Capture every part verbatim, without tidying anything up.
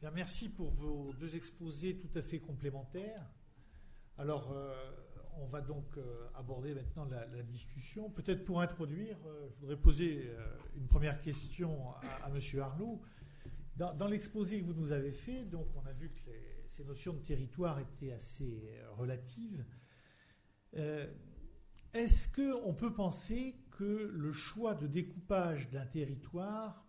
Bien, merci pour vos deux exposés tout à fait complémentaires. Alors, euh, on va donc euh, aborder maintenant la, la discussion. Peut-être pour introduire, euh, je voudrais poser euh, une première question à, à M. Arnoult. Dans, dans l'exposé que vous nous avez fait, donc, on a vu que les, ces notions de territoire étaient assez euh, relatives. Euh, est-ce qu'on peut penser que le choix de découpage d'un territoire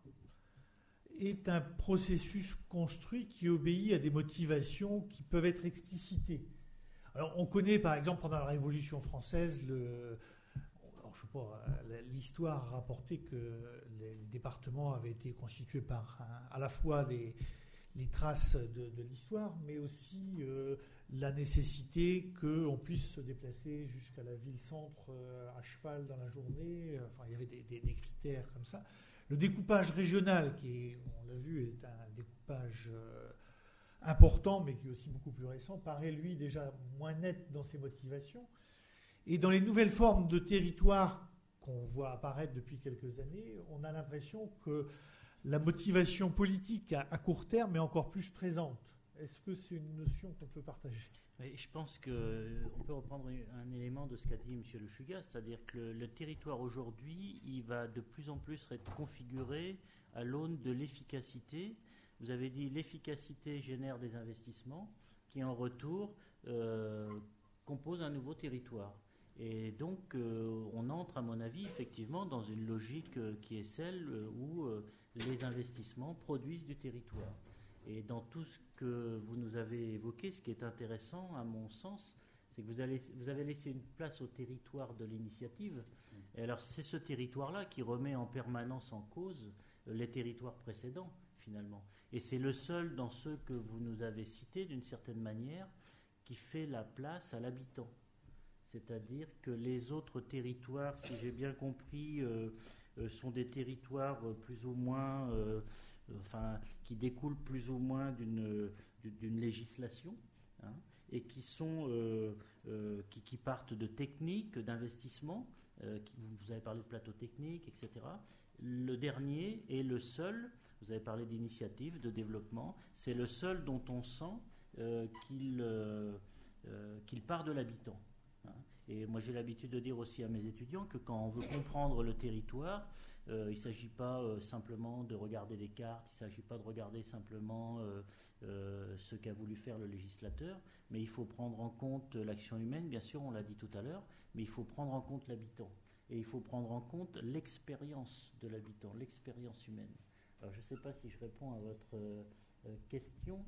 est un processus construit qui obéit à des motivations qui peuvent être explicitées? Alors, on connaît, par exemple, pendant la Révolution française, le, alors, je sais pas, l'histoire a rapporté que les, les départements avaient été constitués par un, à la fois les, les traces de, de l'histoire, mais aussi euh, la nécessité qu'on puisse se déplacer jusqu'à la ville-centre euh, à cheval dans la journée. Enfin, il y avait des, des, des critères comme ça. Le découpage régional, qui est, on l'a vu, est un découpage euh, important, mais qui est aussi beaucoup plus récent, paraît, lui, déjà moins net dans ses motivations. Et dans les nouvelles formes de territoire qu'on voit apparaître depuis quelques années, on a l'impression que la motivation politique à, à court terme est encore plus présente. Est-ce que c'est une notion qu'on peut partager? Oui, je pense qu'on peut reprendre un élément de ce qu'a dit M. Le Chuga, c'est-à-dire que le, le territoire aujourd'hui, il va de plus en plus être configuré à l'aune de l'efficacité. Vous avez dit l'efficacité génère des investissements qui, en retour, euh, composent un nouveau territoire. Et donc, euh, on entre, à mon avis, effectivement, dans une logique euh, qui est celle où euh, les investissements produisent du territoire. Et dans tout ce que vous nous avez évoqué, ce qui est intéressant, à mon sens, c'est que vous, allez, vous avez laissé une place au territoire de l'initiative. Et alors, c'est ce territoire-là qui remet en permanence en cause les territoires précédents, finalement. Et c'est le seul dans ceux que vous nous avez cités, d'une certaine manière, qui fait la place à l'habitant. C'est-à-dire que les autres territoires, si j'ai bien compris, euh, euh, sont des territoires euh, plus ou moins... Euh, Enfin, qui découlent plus ou moins d'une, d'une législation, hein, et qui sont euh, euh, qui, qui partent de techniques, d'investissement. Euh, qui, vous avez parlé de plateaux techniques, et cetera. Le dernier est le seul. Vous avez parlé d'initiative, de développement. C'est le seul dont on sent euh, qu'il euh, euh, qu'il part de l'habitant. Hein. Et moi, j'ai l'habitude de dire aussi à mes étudiants que quand on veut comprendre le territoire, Euh, il ne s'agit pas euh, simplement de regarder des cartes, il ne s'agit pas de regarder simplement euh, euh, ce qu'a voulu faire le législateur, mais il faut prendre en compte l'action humaine, bien sûr, on l'a dit tout à l'heure, mais il faut prendre en compte l'habitant. Et il faut prendre en compte l'expérience de l'habitant, l'expérience humaine. Alors, je ne sais pas si je réponds à votre euh, question,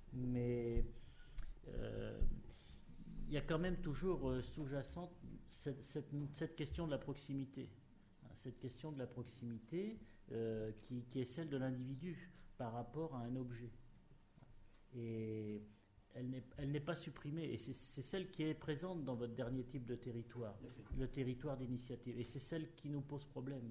mais euh, il y a quand même toujours euh, sous-jacente cette, cette, cette question de la proximité. Cette question de la proximité euh, qui, qui est celle de l'individu par rapport à un objet. Et elle n'est, elle n'est pas supprimée. Et c'est, c'est celle qui est présente dans votre dernier type de territoire, le territoire d'initiative. Et c'est celle qui nous pose problème.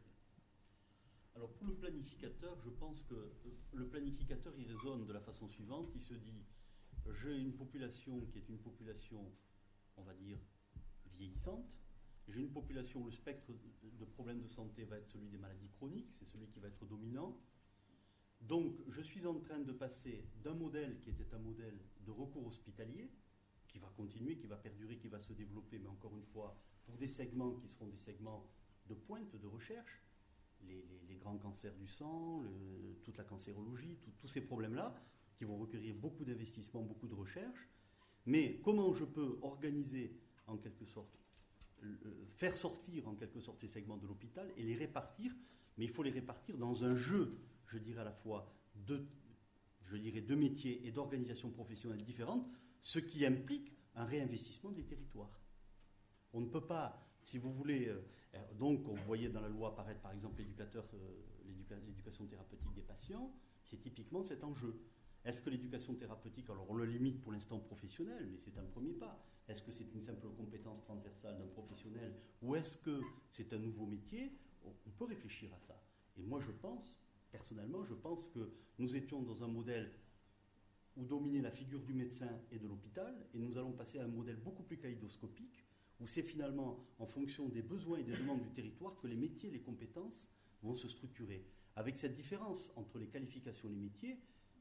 Alors pour le planificateur, je pense que le planificateur, il raisonne de la façon suivante. Il se dit, j'ai une population qui est une population, on va dire, vieillissante. J'ai une population où le spectre de problèmes de santé va être celui des maladies chroniques, c'est celui qui va être dominant. Donc, je suis en train de passer d'un modèle qui était un modèle de recours hospitalier, qui va continuer, qui va perdurer, qui va se développer, mais encore une fois, pour des segments qui seront des segments de pointe de recherche, les, les, les grands cancers du sang, le, toute la cancérologie, tout, tous ces problèmes-là, qui vont requérir beaucoup d'investissements, beaucoup de recherche. Mais comment je peux organiser, en quelque sorte, faire sortir en quelque sorte ces segments de l'hôpital et les répartir, mais il faut les répartir dans un jeu, je dirais à la fois de, je dirais de métiers et d'organisations professionnelles différentes, ce qui implique un réinvestissement des territoires. On ne peut pas, si vous voulez, euh, donc on voyait dans la loi apparaître par exemple l'éducateur, euh, l'éduca, l'éducation thérapeutique des patients, c'est typiquement cet enjeu. Est-ce que l'éducation thérapeutique, alors on le limite pour l'instant professionnel, mais c'est un premier pas. Est-ce que c'est une simple compétence transversale d'un professionnel ou est-ce que c'est un nouveau métier? On peut réfléchir à ça. Et moi je pense, personnellement, je pense que nous étions dans un modèle où dominait la figure du médecin et de l'hôpital et nous allons passer à un modèle beaucoup plus kaléidoscopique où c'est finalement en fonction des besoins et des demandes du territoire que les métiers et les compétences vont se structurer. Avec cette différence entre les qualifications et les métiers,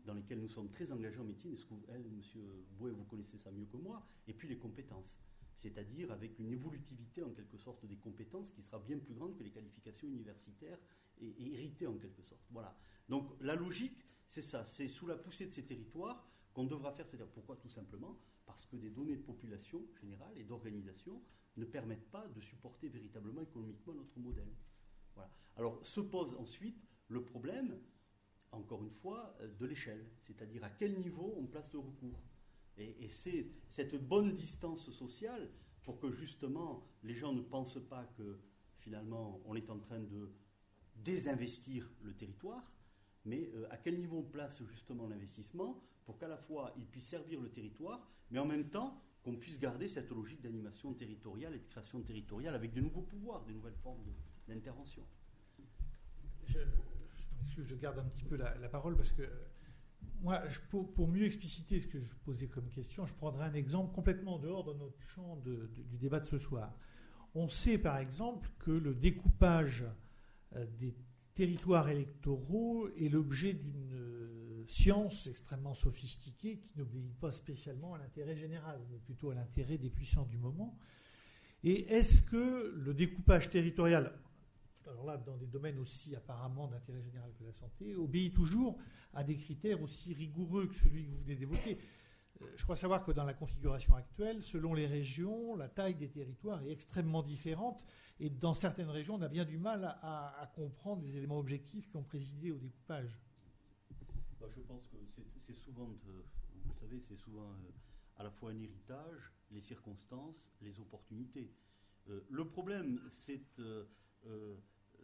dans lesquelles nous sommes très engagés en médecine, est-ce que vous, elle, monsieur Bouet, vous connaissez ça mieux que moi, et puis les compétences, c'est-à-dire avec une évolutivité en quelque sorte des compétences qui sera bien plus grande que les qualifications universitaires et, et héritées en quelque sorte. Voilà. Donc la logique, c'est ça, c'est sous la poussée de ces territoires qu'on devra faire, c'est-à-dire pourquoi tout simplement parce que des données de population générale et d'organisation ne permettent pas de supporter véritablement économiquement notre modèle. Voilà. Alors se pose ensuite le problème, encore une fois, de l'échelle, c'est-à-dire à quel niveau on place le recours. Et, et c'est cette bonne distance sociale pour que justement les gens ne pensent pas que finalement on est en train de désinvestir le territoire, mais euh, à quel niveau on place justement l'investissement pour qu'à la fois il puisse servir le territoire, mais en même temps qu'on puisse garder cette logique d'animation territoriale et de création territoriale avec de nouveaux pouvoirs, de nouvelles formes de, d'intervention. Je, je, je garde un petit peu la, la parole parce que moi, je, pour, pour mieux expliciter ce que je posais comme question, je prendrai un exemple complètement en dehors de notre champ de, de, du débat de ce soir. On sait par exemple que le découpage euh, des territoires électoraux est l'objet d'une euh, science extrêmement sophistiquée qui n'obéit pas spécialement à l'intérêt général, mais plutôt à l'intérêt des puissants du moment. Et est-ce que le découpage territorial, alors là, dans des domaines aussi apparemment d'intérêt général que la santé, obéit toujours à des critères aussi rigoureux que celui que vous venez d'évoquer? Je crois savoir que dans la configuration actuelle, selon les régions, la taille des territoires est extrêmement différente. Et dans certaines régions, on a bien du mal à, à comprendre les éléments objectifs qui ont présidé au découpage. Bah, je pense que c'est, c'est souvent, euh, vous le savez, c'est souvent euh, à la fois un héritage, les circonstances, les opportunités. Euh, le problème, c'est... Euh, euh,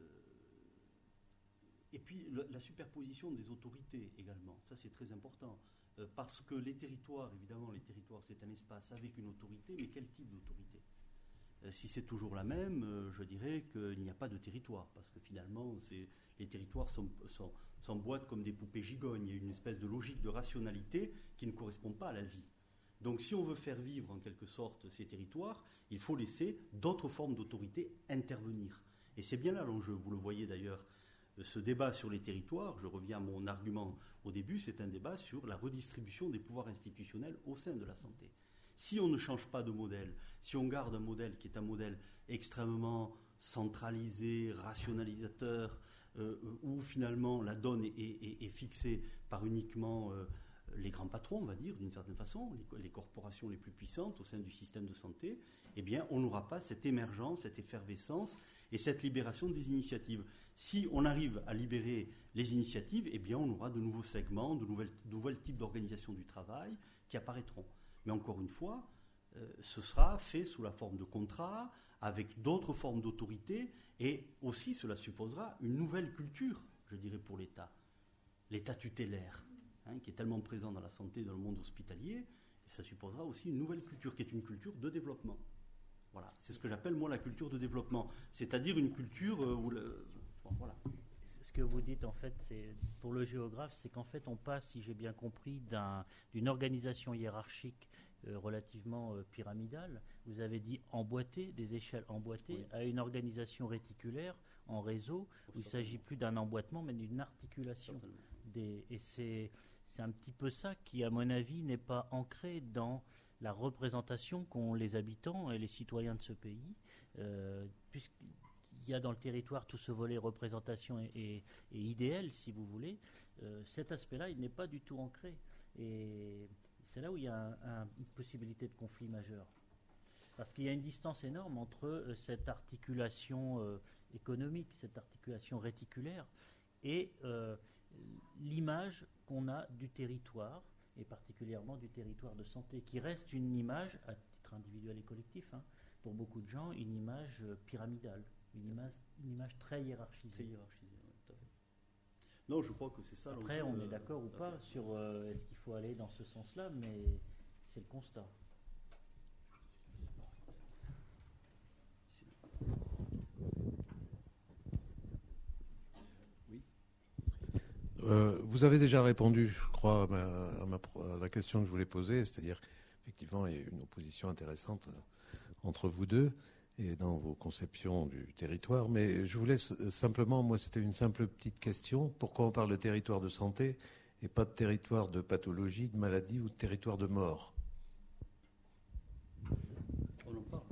et puis le, la superposition des autorités également, ça c'est très important. Euh, parce que les territoires, évidemment, les territoires c'est un espace avec une autorité, mais quel type d'autorité? euh, Si c'est toujours la même, euh, je dirais qu'il n'y a pas de territoire, parce que finalement c'est, les territoires sont, sont, s'emboîtent comme des poupées gigognes. Il y a une espèce de logique de rationalité qui ne correspond pas à la vie. Donc si on veut faire vivre en quelque sorte ces territoires, il faut laisser d'autres formes d'autorité intervenir. Et c'est bien là l'enjeu, vous le voyez d'ailleurs. Ce débat sur les territoires, je reviens à mon argument au début, c'est un débat sur la redistribution des pouvoirs institutionnels au sein de la santé. Si on ne change pas de modèle, si on garde un modèle qui est un modèle extrêmement centralisé, rationalisateur, euh, où finalement la donne est, est, est fixée par uniquement euh, les grands patrons, on va dire, d'une certaine façon, les, les corporations les plus puissantes au sein du système de santé, eh bien, on n'aura pas cette émergence, cette effervescence et cette libération des initiatives. Si on arrive à libérer les initiatives, eh bien, on aura de nouveaux segments, de nouvelles, de nouvelles types d'organisation du travail qui apparaîtront. Mais encore une fois, euh, ce sera fait sous la forme de contrats, avec d'autres formes d'autorité, et aussi cela supposera une nouvelle culture, je dirais, pour l'État. L'État tutélaire, hein, qui est tellement présent dans la santé, dans le monde hospitalier, et ça supposera aussi une nouvelle culture, qui est une culture de développement. Voilà, c'est ce que j'appelle, moi, la culture de développement. C'est-à-dire une culture euh, où... Le, bon, voilà. Ce que vous dites, en fait, c'est, pour le géographe, c'est qu'en fait, on passe, si j'ai bien compris, d'un, d'une organisation hiérarchique euh, relativement euh, pyramidale, vous avez dit emboîtée, des échelles emboîtées, oui, à une organisation réticulaire en réseau, où il ne s'agit plus d'un emboîtement, mais d'une articulation. Des, et c'est, c'est un petit peu ça qui, à mon avis, n'est pas ancré dans la représentation qu'ont les habitants et les citoyens de ce pays, euh, puisqu'il y a dans le territoire tout ce volet représentation et, et, et idéal, si vous voulez, euh, cet aspect-là, il n'est pas du tout ancré. Et c'est là où il y a un, un, une possibilité de conflit majeur. Parce qu'il y a une distance énorme entre euh, cette articulation euh, économique, cette articulation réticulaire, et euh, l'image qu'on a du territoire, et particulièrement du territoire de santé, qui reste une image, à titre individuel et collectif, hein, pour beaucoup de gens, une image euh, pyramidale, une image, une image très hiérarchisée. Très hiérarchisée, oui, tout à fait. Non, je crois que c'est ça. Après, on est d'accord ou pas sur euh, est-ce qu'il faut aller dans ce sens-là, mais c'est le constat. Oui. Euh, vous avez déjà répondu, je crois, à, ma, à, ma, à la question que je voulais poser, c'est-à-dire effectivement il y a une opposition intéressante entre vous deux et dans vos conceptions du territoire, mais je voulais simplement, moi c'était une simple petite question, pourquoi on parle de territoire de santé et pas de territoire de pathologie, de maladie ou de territoire de mort. On en parle.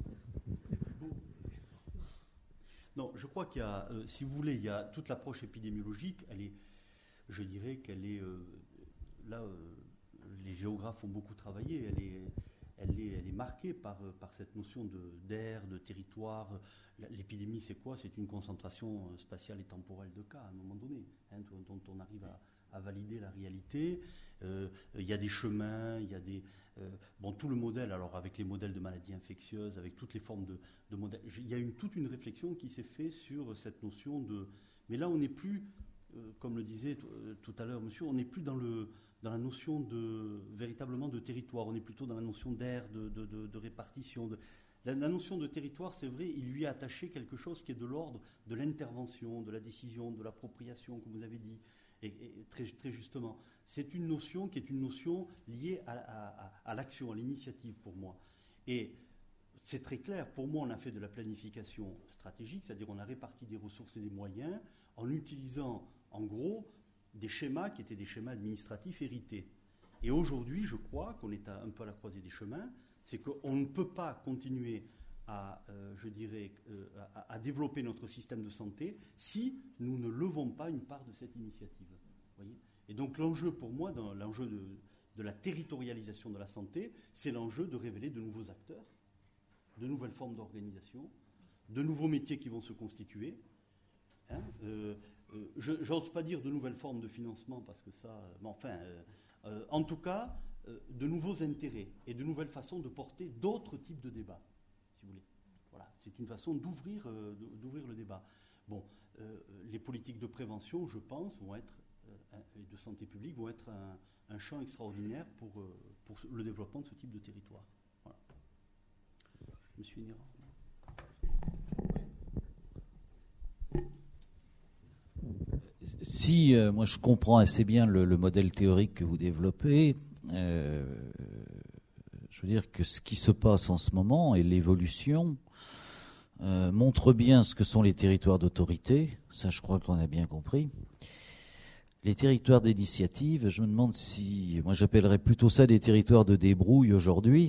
Non, je crois qu'il y a, euh, si vous voulez, il y a toute l'approche épidémiologique, elle est, je dirais qu'elle est, euh, là, euh, les géographes ont beaucoup travaillé, elle est, elle est, elle est marquée par, par cette notion de, d'air, de territoire. L'épidémie, c'est quoi? C'est une concentration spatiale et temporelle de cas, à un moment donné, hein, dont on arrive à, à valider la réalité. Euh, il y a des chemins, il y a des... Euh, bon, tout le modèle, alors avec les modèles de maladies infectieuses, avec toutes les formes de, de modèles, il y a une, toute une réflexion qui s'est faite sur cette notion de... Mais là, on n'est plus, euh, comme le disait t- euh, tout à l'heure monsieur, on n'est plus dans, le, dans la notion de, véritablement de territoire, on est plutôt dans la notion d'air, de, de, de, de répartition. De, la, la notion de territoire, c'est vrai, il lui a attaché quelque chose qui est de l'ordre de l'intervention, de la décision, de l'appropriation, comme vous avez dit. Et, et très, très justement, c'est une notion qui est une notion liée à, à, à l'action, à l'initiative pour moi. Et c'est très clair, pour moi on a fait de la planification stratégique, c'est-à-dire on a réparti des ressources et des moyens en utilisant en gros des schémas qui étaient des schémas administratifs hérités. Et aujourd'hui je crois qu'on est à, un peu à la croisée des chemins, c'est qu'on ne peut pas continuer à, euh, je dirais, euh, à, à développer notre système de santé si nous ne levons pas une part de cette initiative. Voyez ? Et donc l'enjeu pour moi, dans l'enjeu de, de la territorialisation de la santé, c'est l'enjeu de révéler de nouveaux acteurs, de nouvelles formes d'organisation, de nouveaux métiers qui vont se constituer. Hein, euh, euh, je n'ose pas dire de nouvelles formes de financement parce que ça... Euh, mais enfin, euh, euh, en tout cas, euh, de nouveaux intérêts et de nouvelles façons de porter d'autres types de débats. Si vous voulez. Voilà, c'est une façon d'ouvrir, euh, d'ouvrir le débat. Bon, euh, les politiques de prévention, je pense, vont être, euh, et de santé publique, vont être un, un champ extraordinaire pour, euh, pour le développement de ce type de territoire. Voilà. Monsieur Hénira. Si euh, moi je comprends assez bien le, le modèle théorique que vous développez, euh, je veux dire que ce qui se passe en ce moment et l'évolution euh, montre bien ce que sont les territoires d'autorité. Ça, je crois qu'on a bien compris. Les territoires d'initiative, je me demande si, moi j'appellerais plutôt ça des territoires de débrouille aujourd'hui,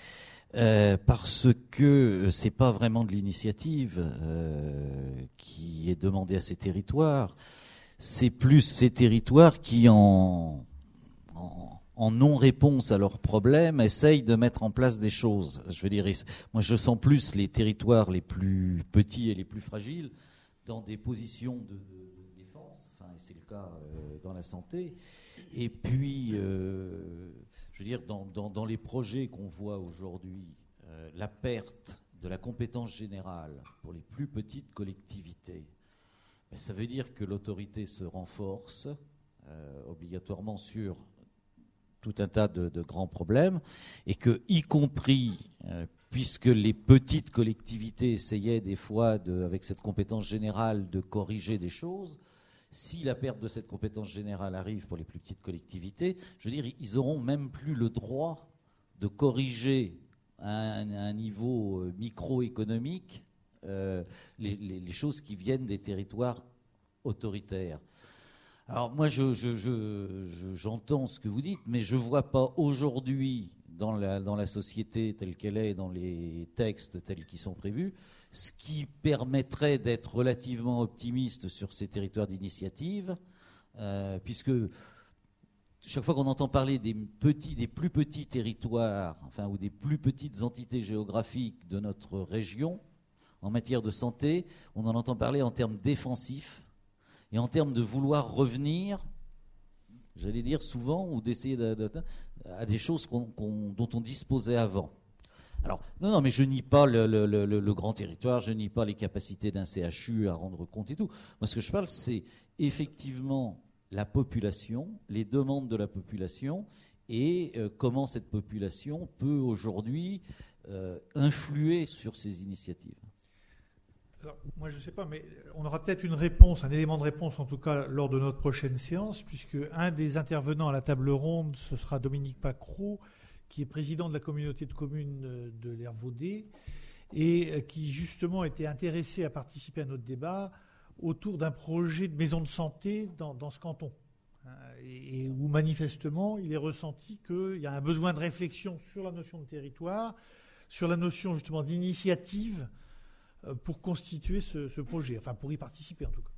euh, parce que c'est pas vraiment de l'initiative euh, qui est demandée à ces territoires. C'est plus ces territoires qui, en, en, en non-réponse à leurs problèmes, essayent de mettre en place des choses. Je veux dire, moi je sens plus les territoires les plus petits et les plus fragiles dans des positions de, de défense, enfin, et c'est le cas euh, dans la santé. Et puis, euh, je veux dire, dans, dans, dans les projets qu'on voit aujourd'hui, euh, la perte de la compétence générale pour les plus petites collectivités, ça veut dire que l'autorité se renforce euh, obligatoirement sur tout un tas de, de grands problèmes et que, y compris, euh, puisque les petites collectivités essayaient des fois, de, avec cette compétence générale, de corriger des choses, si la perte de cette compétence générale arrive pour les plus petites collectivités, je veux dire, ils n'auront même plus le droit de corriger à un, à un niveau microéconomique Euh, les, les, les choses qui viennent des territoires autoritaires. Alors moi, je, je, je, je, j'entends ce que vous dites, mais je ne vois pas aujourd'hui, dans la, dans la société telle qu'elle est, dans les textes tels qu'ils sont prévus, ce qui permettrait d'être relativement optimiste sur ces territoires d'initiative, euh, puisque chaque fois qu'on entend parler des, petits, des plus petits territoires, enfin, ou des plus petites entités géographiques de notre région, en matière de santé, on en entend parler en termes défensifs et en termes de vouloir revenir, j'allais dire souvent, ou d'essayer de, de, de, à des choses qu'on, qu'on, dont on disposait avant. Alors, non, non, mais je nie pas le, le, le, le grand territoire, je nie pas les capacités d'un C H U à rendre compte et tout. Moi, ce que je parle, c'est effectivement la population, les demandes de la population et euh, comment cette population peut aujourd'hui euh, influer sur ces initiatives. Alors, moi, je ne sais pas, mais on aura peut-être une réponse, un élément de réponse, en tout cas, lors de notre prochaine séance, puisque un des intervenants à la table ronde, ce sera Dominique Pacreau, qui est président de la communauté de communes de l'Hervaudais, et qui, justement, était intéressé à participer à notre débat autour d'un projet de maison de santé dans, dans ce canton. hein, et, et où manifestement il est ressenti qu'il y a un besoin de réflexion sur la notion de territoire, sur la notion justement d'initiative euh, pour constituer ce, ce projet, enfin pour y participer en tout cas.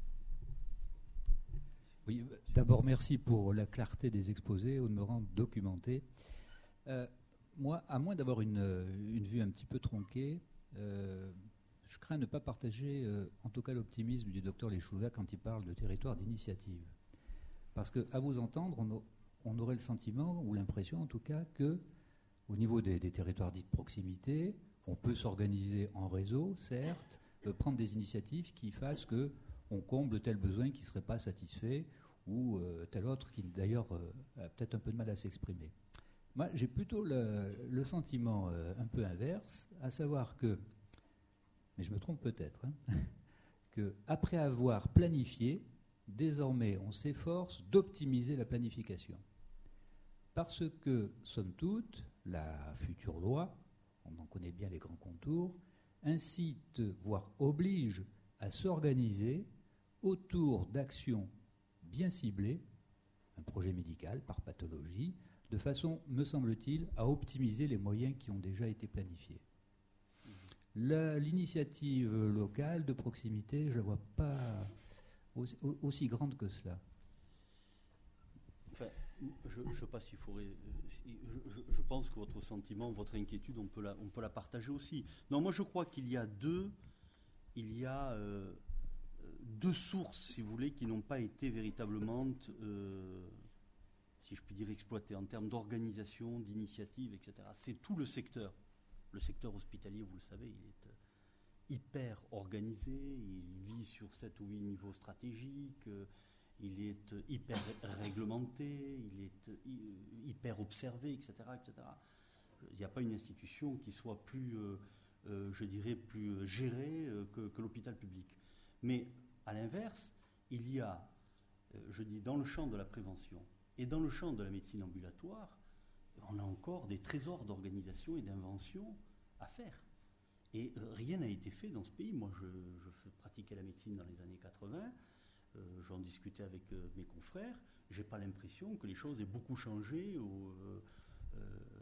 Oui, d'abord merci pour la clarté des exposés, au demeurant documentés. Euh, moi, à moins d'avoir une, une vue un petit peu tronquée, euh, je crains ne pas partager, euh, en tout cas, l'optimisme du docteur Lechuga quand il parle de territoire d'initiative. Parce qu'à vous entendre, on, a, on aurait le sentiment, ou l'impression en tout cas, que au niveau des, des territoires dits de proximité, on peut s'organiser en réseau, certes, euh, prendre des initiatives qui fassent que on comble tel besoin qui ne serait pas satisfait ou euh, tel autre qui d'ailleurs euh, a peut-être un peu de mal à s'exprimer. Moi, j'ai plutôt le, le sentiment euh, un peu inverse, à savoir que, mais je me trompe peut-être, hein, qu'après avoir planifié, désormais on s'efforce d'optimiser la planification. Parce que, somme toute, la future loi, on en connaît bien les grands contours, incite, voire oblige à s'organiser autour d'actions bien ciblées, un projet médical par pathologie, de façon, me semble-t-il, à optimiser les moyens qui ont déjà été planifiés. La, l'initiative locale de proximité, je ne la vois pas aussi, aussi grande que cela. Enfin, je ne sais pas s'il faudrait... Je, je, je pense que votre sentiment, votre inquiétude, on peut la, on peut la partager aussi. Non, moi je crois qu'il y a deux... Il y a... Euh, deux sources, si vous voulez, qui n'ont pas été véritablement, euh, si je puis dire, exploitées en termes d'organisation, d'initiative, et cetera. C'est tout le secteur. Le secteur hospitalier, vous le savez, il est euh, hyper organisé, il vit sur sept ou huit niveaux stratégiques, euh, il est euh, hyper réglementé, il est euh, hyper observé, et cetera, et cetera. Il n'y a pas une institution qui soit plus, euh, euh, je dirais, plus gérée euh, que, que l'hôpital public. Mais à l'inverse, il y a, euh, je dis, dans le champ de la prévention et dans le champ de la médecine ambulatoire, on a encore des trésors d'organisation et d'invention à faire. Et euh, rien n'a été fait dans ce pays. Moi, je, je pratiquais la médecine dans les années quatre-vingts, euh, j'en discutais avec euh, mes confrères, j'ai pas l'impression que les choses aient beaucoup changé ou, euh, euh,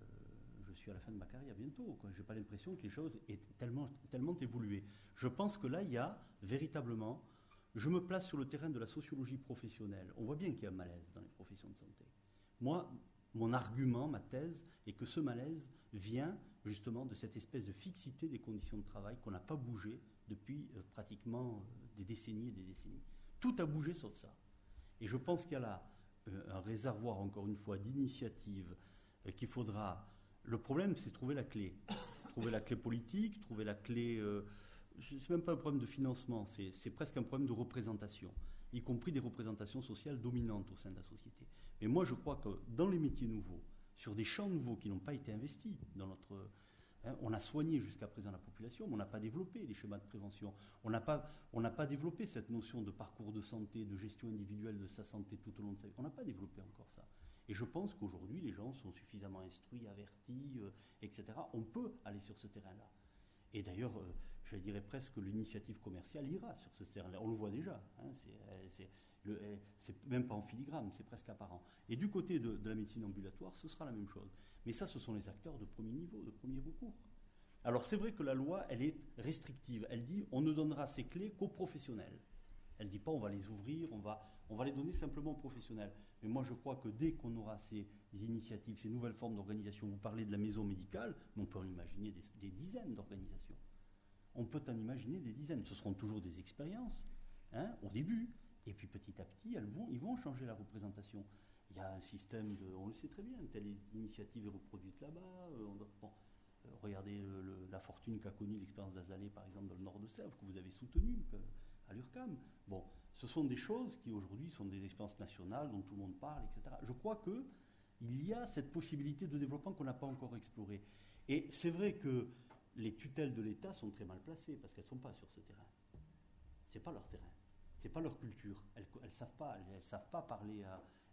je suis à la fin de ma carrière bientôt, quoi. J'ai pas l'impression que les choses aient tellement, tellement évolué. Je pense que là, il y a véritablement... Je me place sur le terrain de la sociologie professionnelle. On voit bien qu'il y a un malaise dans les professions de santé. Moi, mon argument, ma thèse, est que ce malaise vient justement de cette espèce de fixité des conditions de travail qu'on n'a pas bougé depuis euh, pratiquement euh, des décennies et des décennies. Tout a bougé sauf ça. Et je pense qu'il y a là euh, un réservoir, encore une fois, d'initiatives euh, qu'il faudra... Le problème, c'est trouver la clé. Trouver la clé politique, trouver la clé... Euh, ce n'est même pas un problème de financement, c'est, c'est presque un problème de représentation, y compris des représentations sociales dominantes au sein de la société. Mais moi, je crois que dans les métiers nouveaux, sur des champs nouveaux qui n'ont pas été investis dans notre... Hein, on a soigné jusqu'à présent la population, mais on n'a pas développé les schémas de prévention. On n'a pas, on n'a pas développé cette notion de parcours de santé, de gestion individuelle de sa santé tout au long de sa vie. On n'a pas développé encore ça. Et je pense qu'aujourd'hui, les gens sont suffisamment instruits, avertis, euh, et cetera. On peut aller sur ce terrain-là. Et d'ailleurs... Euh, je dirais presque que l'initiative commerciale ira sur ce terrain-là. On le voit déjà. Hein, c'est, c'est, le, c'est même pas en filigrane, c'est presque apparent. Et du côté de, de la médecine ambulatoire, ce sera la même chose. Mais ça, ce sont les acteurs de premier niveau, de premier recours. Alors c'est vrai que la loi, elle est restrictive. Elle dit on ne donnera ces clés qu'aux professionnels. Elle ne dit pas on va les ouvrir, on va, on va les donner simplement aux professionnels. Mais moi je crois que dès qu'on aura ces initiatives, ces nouvelles formes d'organisation, vous parlez de la maison médicale, mais on peut en imaginer des, des dizaines d'organisations. On peut en imaginer des dizaines. Ce seront toujours des expériences, hein, au début. Et puis petit à petit, elles vont, ils vont changer la représentation. Il y a un système de... On le sait très bien, telle initiative est reproduite là-bas. Euh, on, bon, euh, regardez le, le, la fortune qu'a connue l'expérience d'Azalée, par exemple, dans le nord de Sèvres, que vous avez soutenue que, à l'U R C A M. Bon, ce sont des choses qui, aujourd'hui, sont des expériences nationales dont tout le monde parle, et cetera. Je crois qu'il y a cette possibilité de développement qu'on n'a pas encore explorée. Et c'est vrai que les tutelles de l'État sont très mal placées parce qu'elles ne sont pas sur ce terrain. Ce n'est pas leur terrain. Ce n'est pas leur culture. Elles ne savent pas, elles, elles savent pas parler à...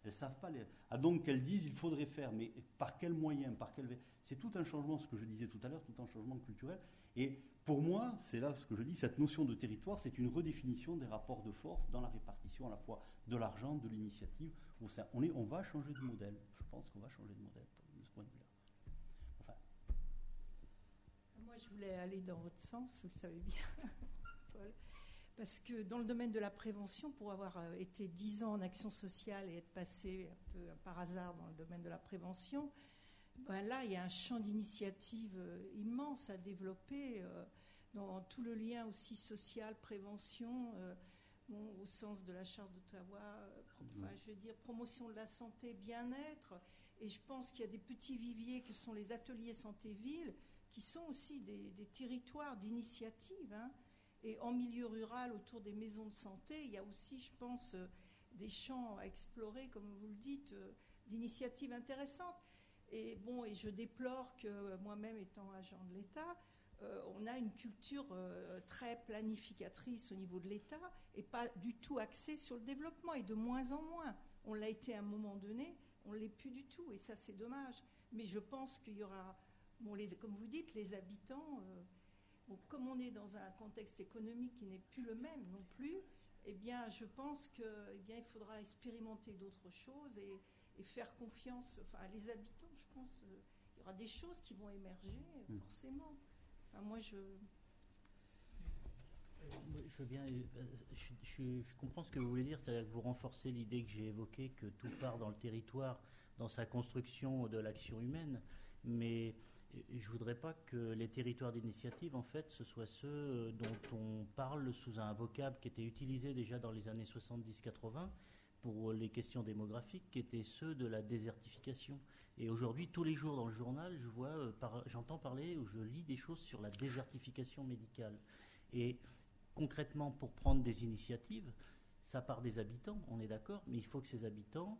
Elles savent pas. Les... Ah, donc qu'elles disent il faudrait faire, mais par quels moyens, par quel... C'est tout un changement, ce que je disais tout à l'heure, tout un changement culturel. Et pour moi, c'est là ce que je dis, cette notion de territoire, c'est une redéfinition des rapports de force dans la répartition à la fois de l'argent, de l'initiative. On, est, on va changer de modèle. Je pense qu'on va changer de modèle de ce point de vue-là. Enfin. Moi, je voulais aller dans votre sens, vous le savez bien, Paul. Parce que dans le domaine de la prévention, pour avoir été dix ans en action sociale et être passé un peu par hasard dans le domaine de la prévention, ben là, il y a un champ d'initiative immense à développer euh, dans tout le lien aussi social, prévention, euh, bon, au sens de la Charte d'Ottawa, euh, enfin, je veux dire promotion de la santé, bien-être. Et je pense qu'il y a des petits viviers que sont les ateliers santé-ville, qui sont aussi des, des territoires d'initiative, hein. Et en milieu rural, autour des maisons de santé, il y a aussi, je pense, euh, des champs à explorer, comme vous le dites, euh, d'initiatives intéressantes. Et bon, et je déplore que euh, moi-même, étant agent de l'État, euh, on a une culture euh, très planificatrice au niveau de l'État et pas du tout axée sur le développement, et de moins en moins. On l'a été à un moment donné, on ne l'est plus du tout, et ça, c'est dommage. Mais je pense qu'il y aura, bon, les, comme vous dites, les habitants... Euh, Bon, comme on est dans un contexte économique qui n'est plus le même non plus, eh bien, je pense que, eh bien, il faudra expérimenter d'autres choses et, et faire confiance. Enfin, à les habitants, je pense, euh, il y aura des choses qui vont émerger euh, forcément. Enfin, moi, je. Je veux bien. Je, je, je comprends ce que vous voulez dire, c'est-à-dire que vous renforcez l'idée que j'ai évoquée, que tout part dans le territoire, dans sa construction de l'action humaine, mais je ne voudrais pas que les territoires d'initiative, en fait, ce soient ceux dont on parle sous un vocable qui était utilisé déjà dans les années soixante-dix quatre-vingts pour les questions démographiques, qui étaient ceux de la désertification. Et aujourd'hui, tous les jours dans le journal, je vois, euh, par, j'entends parler ou je lis des choses sur la désertification médicale. Et concrètement, pour prendre des initiatives, ça part des habitants, on est d'accord, mais il faut que ces habitants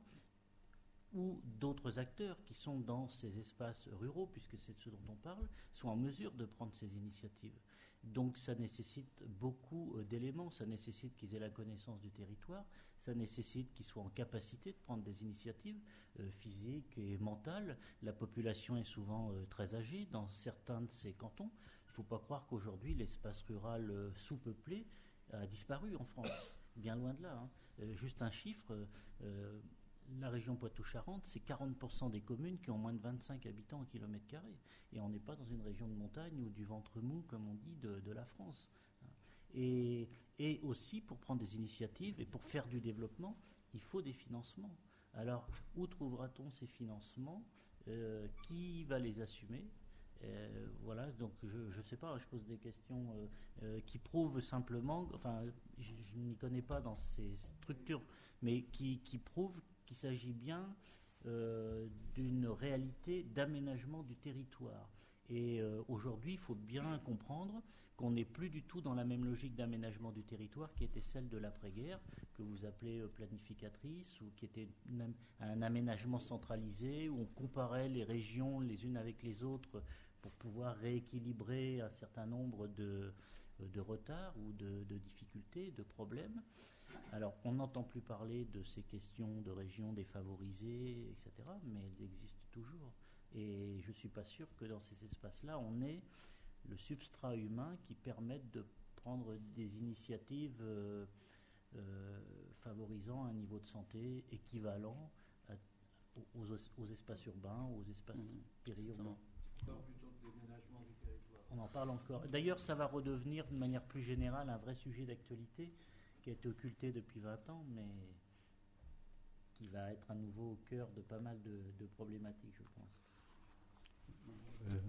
ou d'autres acteurs qui sont dans ces espaces ruraux, puisque c'est de ce dont on parle, soient en mesure de prendre ces initiatives. Donc ça nécessite beaucoup d'éléments, ça nécessite qu'ils aient la connaissance du territoire, ça nécessite qu'ils soient en capacité de prendre des initiatives euh, physiques et mentales. La population est souvent euh, très âgée dans certains de ces cantons. Il ne faut pas croire qu'aujourd'hui l'espace rural euh, sous-peuplé a disparu en France, bien loin de là. Hein. Euh, juste un chiffre... Euh, La région Poitou-Charentes, c'est quarante pour cent des communes qui ont moins de vingt-cinq habitants au kilomètre carré. Et on n'est pas dans une région de montagne ou du ventre mou, comme on dit, de, de la France. Et, et aussi, pour prendre des initiatives et pour faire du développement, il faut des financements. Alors, où trouvera-t-on ces financements ? euh, Qui va les assumer ? Euh, voilà, donc je ne sais pas, je pose des questions euh, euh, qui prouvent simplement, enfin, je, je n'y connais pas dans ces structures, mais qui, qui prouvent qu'il s'agit bien euh, d'une réalité d'aménagement du territoire. Et euh, aujourd'hui, il faut bien comprendre qu'on n'est plus du tout dans la même logique d'aménagement du territoire qui était celle de l'après-guerre, que vous appelez euh, planificatrice, ou qui était une, un aménagement centralisé, où on comparait les régions les unes avec les autres pour pouvoir rééquilibrer un certain nombre de, de retards ou de, de difficultés, de problèmes. Alors, on n'entend plus parler de ces questions de régions défavorisées, et cetera, mais elles existent toujours. Et je ne suis pas sûr que dans ces espaces-là, on ait le substrat humain qui permette de prendre des initiatives euh, euh, favorisant un niveau de santé équivalent à, aux, aux espaces urbains, aux espaces mmh, périurbains. On en parle encore. D'ailleurs, ça va redevenir de manière plus générale un vrai sujet d'actualité qui a été occulté depuis vingt ans, mais qui va être à nouveau au cœur de pas mal de, de problématiques, je pense. Euh.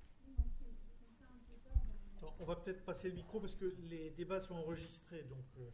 Alors, on va peut-être passer le micro parce que les débats sont enregistrés, donc... Euh...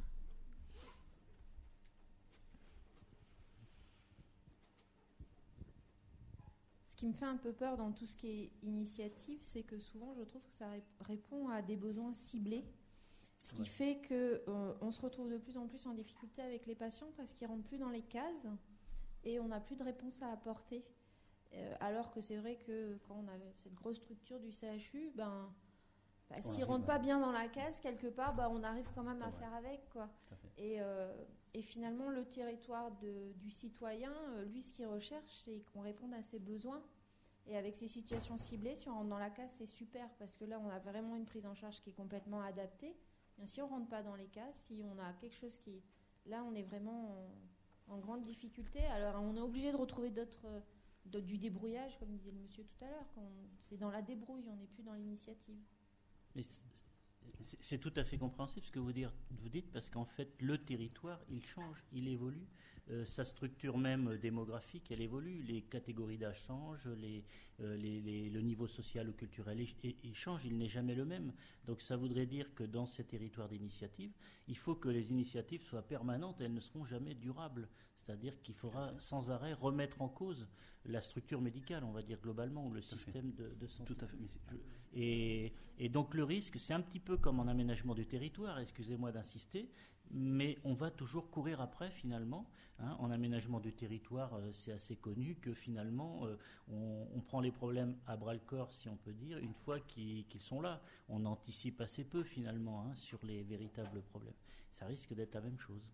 Ce qui me fait un peu peur dans tout ce qui est initiative, c'est que souvent je trouve que ça répond à des besoins ciblés, ce qui ouais. fait qu'on euh, se retrouve de plus en plus en difficulté avec les patients parce qu'ils ne rentrent plus dans les cases et on n'a plus de réponse à apporter. Euh, alors que c'est vrai que quand on a cette grosse structure du C H U, ben, bah, s'ils ne rentrent pas bien dans la case, quelque part, bah, on arrive quand même à ouais. faire avec, quoi. Et, euh, et finalement, le territoire de, du citoyen, euh, lui, ce qu'il recherche, c'est qu'on réponde à ses besoins. Et avec ces situations ciblées, si on rentre dans la case, c'est super, parce que là, on a vraiment une prise en charge qui est complètement adaptée. Et si on ne rentre pas dans les cases, si on a quelque chose qui... Là, on est vraiment en, en grande difficulté. Alors, on est obligé de retrouver d'autres, d'autres, du débrouillage, comme disait le monsieur tout à l'heure. C'est dans la débrouille, on n'est plus dans l'initiative. Mais c'est tout à fait compréhensible ce que vous dites, vous dites parce qu'en fait, le territoire, il change, il évolue. Euh, sa structure même démographique, elle évolue. Les catégories d'âge changent, les, euh, les, les, le niveau social ou culturel, il, il change, il n'est jamais le même. Donc ça voudrait dire que dans ces territoires d'initiative, il faut que les initiatives soient permanentes, elles ne seront jamais durables. C'est-à-dire qu'il faudra sans arrêt remettre en cause la structure médicale, on va dire globalement, ou le Tout système de, de santé. Tout à fait. Je, et, et donc le risque, c'est un petit peu comme en aménagement du territoire, excusez-moi d'insister, mais on va toujours courir après finalement. Hein, en aménagement du territoire, euh, c'est assez connu que finalement, euh, on, on prend les problèmes à bras-le-corps, si on peut dire, une fois qu'ils, qu'ils sont là. On anticipe assez peu finalement hein, sur les véritables problèmes. Ça risque d'être la même chose.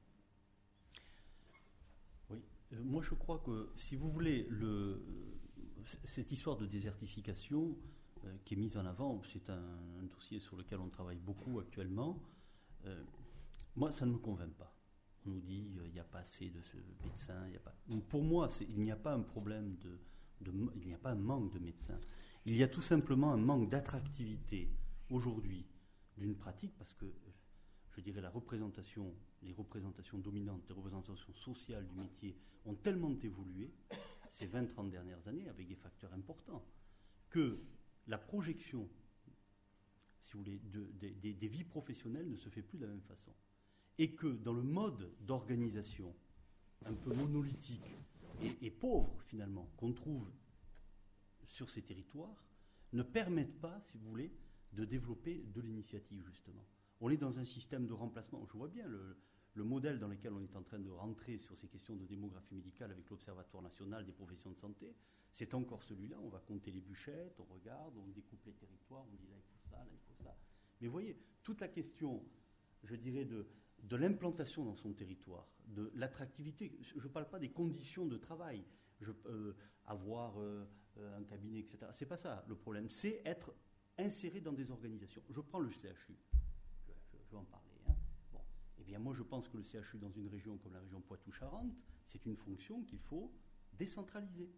Oui, euh, moi je crois que si vous voulez, le, cette histoire de désertification euh, qui est mise en avant, c'est un, un dossier sur lequel on travaille beaucoup actuellement. Euh, moi, ça ne me convainc pas. On nous dit qu'il euh, n'y a pas assez de médecins. Y a pas... Donc, pour moi, c'est, il n'y a pas un problème de, de, il n'y a pas un manque de médecins. Il y a tout simplement un manque d'attractivité aujourd'hui d'une pratique parce que, je dirais, la représentation, les représentations dominantes, les représentations sociales du métier ont tellement évolué ces vingt à trente dernières années avec des facteurs importants que la projection, si vous voulez, de, de, de, des vies professionnelles ne se fait plus de la même façon. Et que dans le mode d'organisation un peu monolithique et, et pauvre, finalement, qu'on trouve sur ces territoires, ne permettent pas, si vous voulez, de développer de l'initiative, justement. On est dans un système de remplacement. Je vois bien le, le modèle dans lequel on est en train de rentrer sur ces questions de démographie médicale avec l'Observatoire national des professions de santé. C'est encore celui-là. On va compter les bûchettes, on regarde, on découpe les territoires, on dit là, il faut ça, là, il faut ça. Mais vous voyez, toute la question, je dirais, de... de l'implantation dans son territoire, de l'attractivité. Je ne parle pas des conditions de travail, je, euh, avoir euh, un cabinet, et cetera. C'est pas ça le problème. C'est être inséré dans des organisations. Je prends le C H U. Je, je, je vais en parler. Hein. Bon. Eh bien, moi, je pense que le C H U dans une région comme la région Poitou-Charentes, c'est une fonction qu'il faut décentraliser.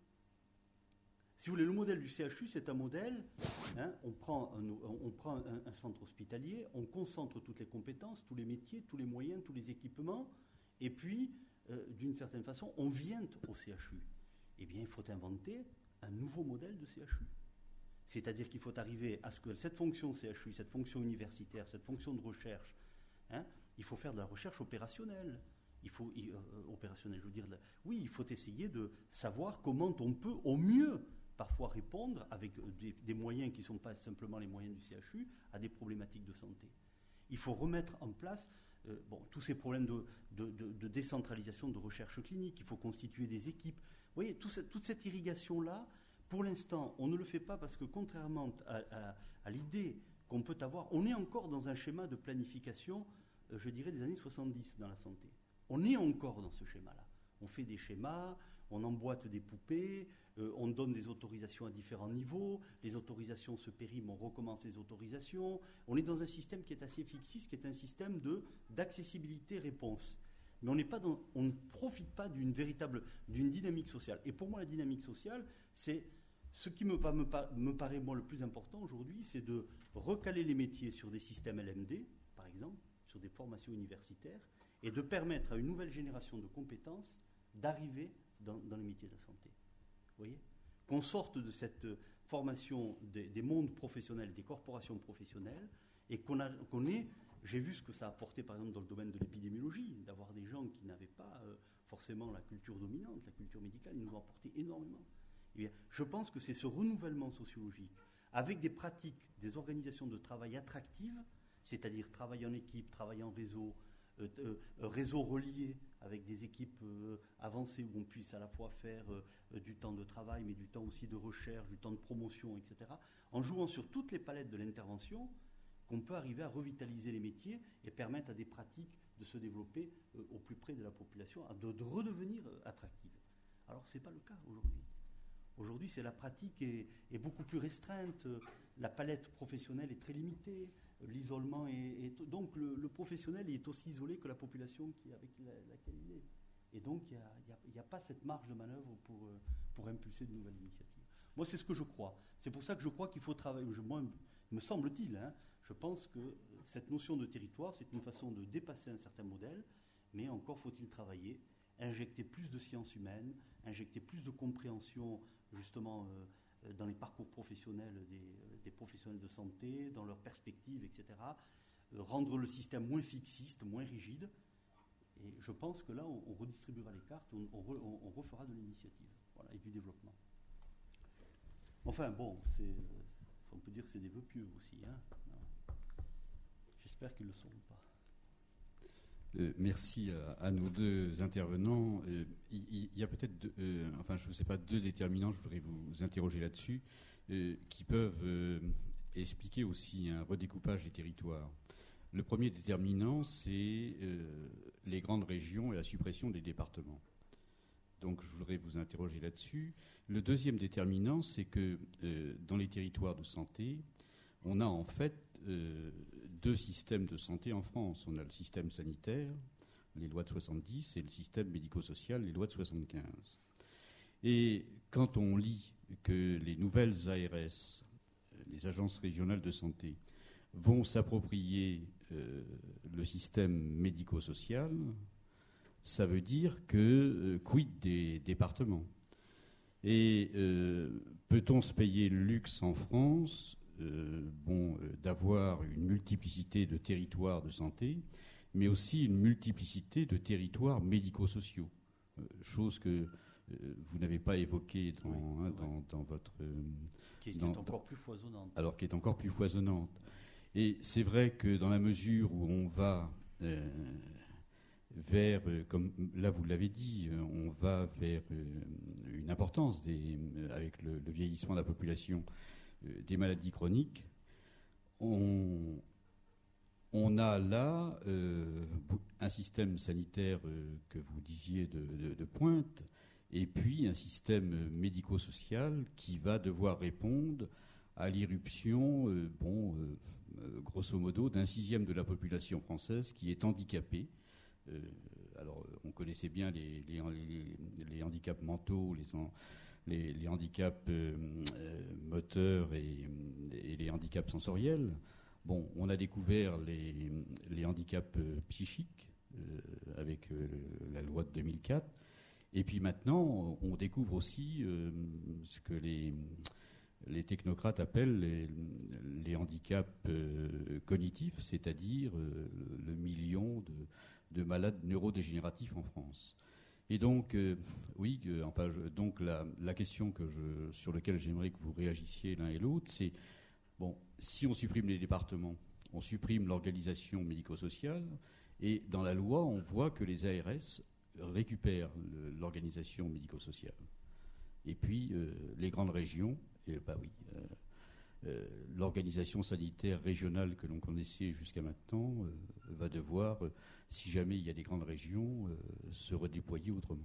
Si vous voulez, le modèle du C H U, c'est un modèle, hein, on prend, un, on prend un, un centre hospitalier, on concentre toutes les compétences, tous les métiers, tous les moyens, tous les équipements, et puis, euh, d'une certaine façon, on vient au C H U. Eh bien, il faut inventer un nouveau modèle de C H U. C'est-à-dire qu'il faut arriver à ce que cette fonction C H U, cette fonction universitaire, cette fonction de recherche, hein, il faut faire de la recherche opérationnelle. Il faut, euh, opérationnelle, je veux dire, oui, il faut essayer de savoir comment on peut au mieux parfois répondre avec des, des moyens qui ne sont pas simplement les moyens du C H U à des problématiques de santé. Il faut remettre en place euh, bon, tous ces problèmes de, de, de, de décentralisation de recherche clinique. Il faut constituer des équipes. Vous voyez, tout cette, toute cette irrigation-là, pour l'instant, on ne le fait pas parce que contrairement à, à, à l'idée qu'on peut avoir, on est encore dans un schéma de planification, euh, je dirais, des années soixante-dix dans la santé. On est encore dans ce schéma-là. On fait des schémas, on emboîte des poupées, euh, on donne des autorisations à différents niveaux, les autorisations se périment, on recommence les autorisations. On est dans un système qui est assez fixiste, qui est un système de, d'accessibilité-réponse. Mais on, n'est pas dans, on ne profite pas d'une véritable d'une dynamique sociale. Et pour moi, la dynamique sociale, c'est ce qui me, va, me, me paraît moi, le plus important aujourd'hui, c'est de recaler les métiers sur des systèmes L M D, par exemple, sur des formations universitaires, et de permettre à une nouvelle génération de compétences d'arriver dans, dans les métiers de la santé. Vous voyez ? Qu'on sorte de cette formation des, des mondes professionnels, des corporations professionnelles, et qu'on, a, qu'on ait, j'ai vu ce que ça a apporté par exemple dans le domaine de l'épidémiologie, d'avoir des gens qui n'avaient pas euh, forcément la culture dominante, la culture médicale, ils nous ont apporté énormément. Et bien, je pense que c'est ce renouvellement sociologique, avec des pratiques, des organisations de travail attractives, c'est-à-dire travail en équipe, travail en réseau, Euh, euh, réseau relié avec des équipes euh, avancées où on puisse à la fois faire euh, du temps de travail, mais du temps aussi de recherche, du temps de promotion, et cetera, en jouant sur toutes les palettes de l'intervention, qu'on peut arriver à revitaliser les métiers et permettre à des pratiques de se développer euh, au plus près de la population, de, de redevenir euh, attractive. Alors ce n'est pas le cas aujourd'hui. Aujourd'hui, c'est la pratique est, est beaucoup plus restreinte, la palette professionnelle est très limitée, l'isolement est, est donc le, le professionnel est aussi isolé que la population qui, avec la, laquelle il est. Et donc il n'y a, a, a pas cette marge de manœuvre pour, pour impulser de nouvelles initiatives. Moi, c'est ce que je crois. C'est pour ça que je crois qu'il faut travailler. Je, moi, me semble-t-il, hein, je pense que cette notion de territoire, c'est une façon de dépasser un certain modèle, mais encore faut-il travailler, injecter plus de sciences humaines, injecter plus de compréhension justement euh, dans les parcours professionnels des, euh, des professionnels de santé, dans leurs perspectives, et cetera. Euh, rendre le système moins fixiste, moins rigide. Et je pense que là, on, on redistribuera les cartes, on, on, re, on, on refera de l'initiative, voilà, et du développement. Enfin, bon, c'est, on peut dire que c'est des vœux pieux aussi. Hein. J'espère qu'ils ne le sont pas. Euh, merci à, à nos deux intervenants. Euh, il, il y a peut-être, deux, euh, enfin je ne sais pas, deux déterminants, je voudrais vous interroger là-dessus, euh, qui peuvent euh, expliquer aussi un redécoupage des territoires. Le premier déterminant, c'est euh, les grandes régions et la suppression des départements. Donc je voudrais vous interroger là-dessus. Le deuxième déterminant, c'est que euh, dans les territoires de santé, on a en fait euh, deux systèmes de santé en France. On a le système sanitaire, les lois de soixante-dix, et le système médico-social, les lois de soixante-quinze. Et quand on lit que les nouvelles A R S, les agences régionales de santé, vont s'approprier euh, le système médico-social, ça veut dire que euh, quid des départements. Et euh, peut-on se payer le luxe en France euh, bon, euh, d'avoir une multiplicité de territoires de santé, mais aussi une multiplicité de territoires médico-sociaux, euh, chose que euh, vous n'avez pas évoquée dans, oui, hein, dans, dans votre... Euh, qui est, dans, qui est encore plus foisonnante. Alors, qui est encore plus foisonnante. Et c'est vrai que dans la mesure où on va... Euh, vers, comme là vous l'avez dit, on va vers une importance des, avec le, le vieillissement de la population des maladies chroniques. On, on a là euh, un système sanitaire euh, que vous disiez de, de, de pointe, et puis un système médico-social qui va devoir répondre à l'irruption, euh, bon, euh, grosso modo, d'un sixième de la population française qui est handicapée. Euh, alors, on connaissait bien les, les, les, les handicaps mentaux, les, les, les handicaps euh, euh, moteurs et, et les handicaps sensoriels. Bon, on a découvert les, les handicaps euh, psychiques euh, avec euh, la loi de deux mille quatre. Et puis maintenant, on découvre aussi euh, ce que les, les technocrates appellent les, les handicaps euh, cognitifs, c'est-à-dire euh, le million de de malades neurodégénératifs en France. Et donc, euh, oui, euh, enfin, je, donc la, la question que je, sur laquelle j'aimerais que vous réagissiez l'un et l'autre, c'est, bon, si on supprime les départements, on supprime l'organisation médico-sociale, et dans la loi, on voit que les A R S récupèrent le, l'organisation médico-sociale. Et puis, euh, les grandes régions, et, bah oui, euh, Euh, l'organisation sanitaire régionale que l'on connaissait jusqu'à maintenant euh, va devoir, euh, si jamais il y a des grandes régions, euh, se redéployer autrement.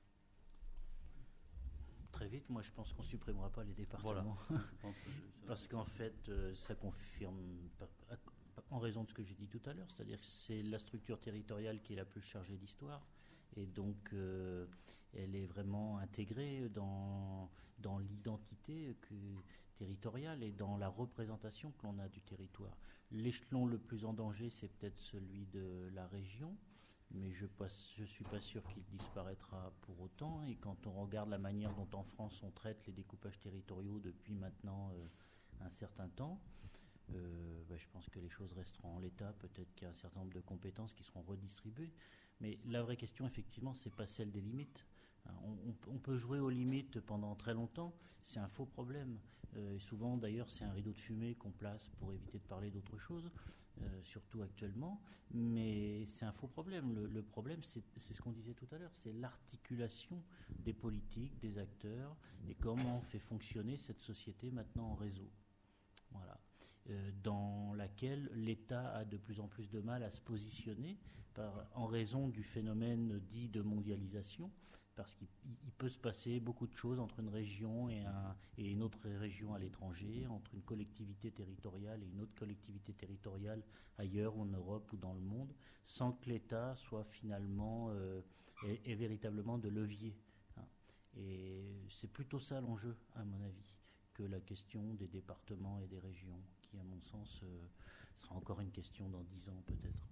Très vite, moi je pense qu'on ne supprimera pas les départements. Voilà. Parce qu'en fait, euh, ça confirme, en raison de ce que j'ai dit tout à l'heure, c'est-à-dire que c'est la structure territoriale qui est la plus chargée d'histoire. Et donc, euh, elle est vraiment intégrée dans, dans l'identité que, territoriale et dans la représentation que l'on a du territoire. L'échelon le plus en danger, c'est peut-être celui de la région, mais je ne suis pas sûr qu'il disparaîtra pour autant. Et quand on regarde la manière dont en France on traite les découpages territoriaux depuis maintenant euh, un certain temps, euh, bah, je pense que les choses resteront en l'état. Peut-être qu'il y a un certain nombre de compétences qui seront redistribuées. Mais la vraie question, effectivement, ce n'est pas celle des limites. On, on peut jouer aux limites pendant très longtemps, c'est un faux problème. Euh, et souvent, d'ailleurs, c'est un rideau de fumée qu'on place pour éviter de parler d'autre chose, euh, surtout actuellement. Mais c'est un faux problème. Le, le problème, c'est, c'est ce qu'on disait tout à l'heure, c'est l'articulation des politiques, des acteurs, et comment on fait fonctionner cette société maintenant en réseau. Voilà. euh, dans laquelle l'État a de plus en plus de mal à se positionner par, en raison du phénomène dit de mondialisation, parce qu'il il peut se passer beaucoup de choses entre une région et, un, et une autre région à l'étranger, entre une collectivité territoriale et une autre collectivité territoriale ailleurs, en Europe ou dans le monde, sans que l'État soit finalement euh, ait, ait véritablement de levier. Hein. Et c'est plutôt ça l'enjeu, à mon avis, que la question des départements et des régions, qui, à mon sens, euh, sera encore une question dans dix ans peut-être.